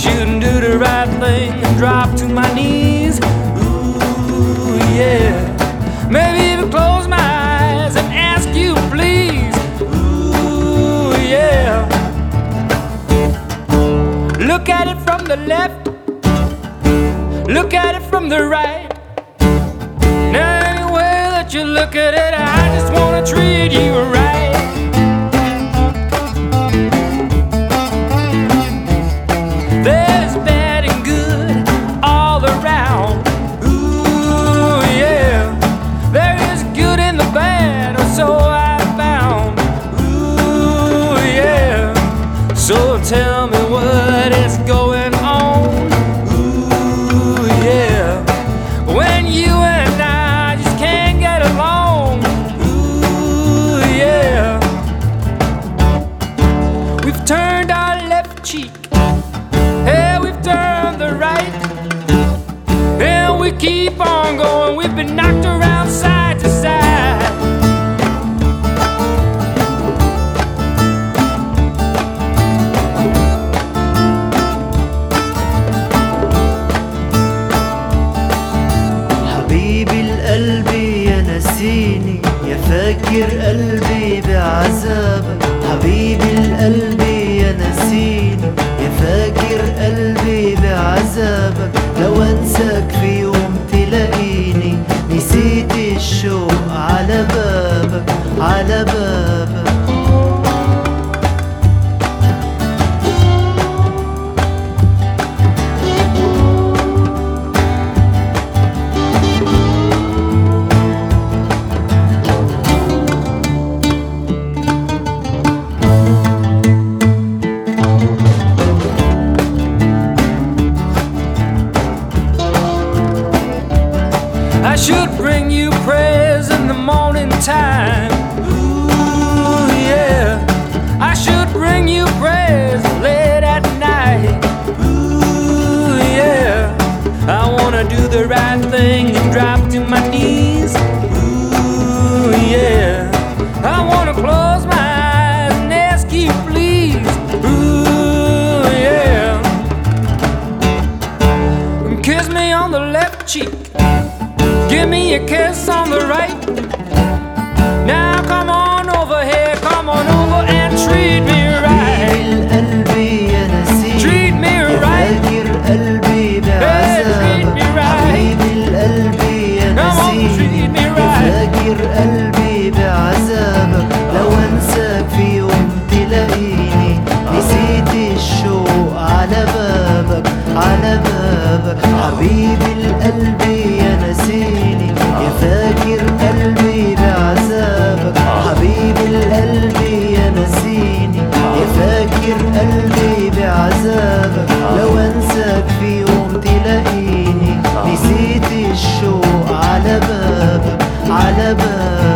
shouldn't do the right thing and drop to my knees. Ooh, yeah. Maybe even close my eyes and ask you please. Ooh, yeah. Look at it from the left, look at it from the right. Now any way that you look at it, I just wanna treat you right. There's bad and good all around. Ooh, yeah. There is good in the bad, or so I found. Ooh, yeah. So tell me what is going on. Ooh, yeah. When you and I just can't get along. Ooh, yeah. We've turned our left cheek, hey, we've turned the right, and we keep on going. We've been knocked around side to side. حبيبي القلب يا نسيني، يا فاكر قلبي بعذابك. حبيبي القلب يا نسيني، يا فاكر قلبي بعذابك. لو انساك في يوم تلاقيني نسيت الشوق على بابك، على بابك. I should bring you prayers in the morning time. Ooh, yeah. I should bring you prayers late at night. Ooh, yeah. I wanna do the right thing and drop to my knees. Ooh, yeah. I wanna close my eyes and ask you please. Ooh, yeah. Kiss me on the left cheek, give me a kiss on the right. Now come on over here, come on over and treat me right. قلبي يا نسيني، Treat me يا right. فاكر قلبي Hey, treat بعذابك. me right. حبيبي القلب يا Come on, treat نسيني، me يا right. فاكر قلبي بعذابك. لو انساك في يوم تلاقيني نسيت الشوق على بابك، على بابك. حبيبي القلب يا نسيني، يا فاكر قلبي بعذابك. حبيبي القلب يا نسيني، يا فاكر قلبي بعذابك. لو انساك في يوم تلاقيني نسيت الشوق على بابك، على بابك.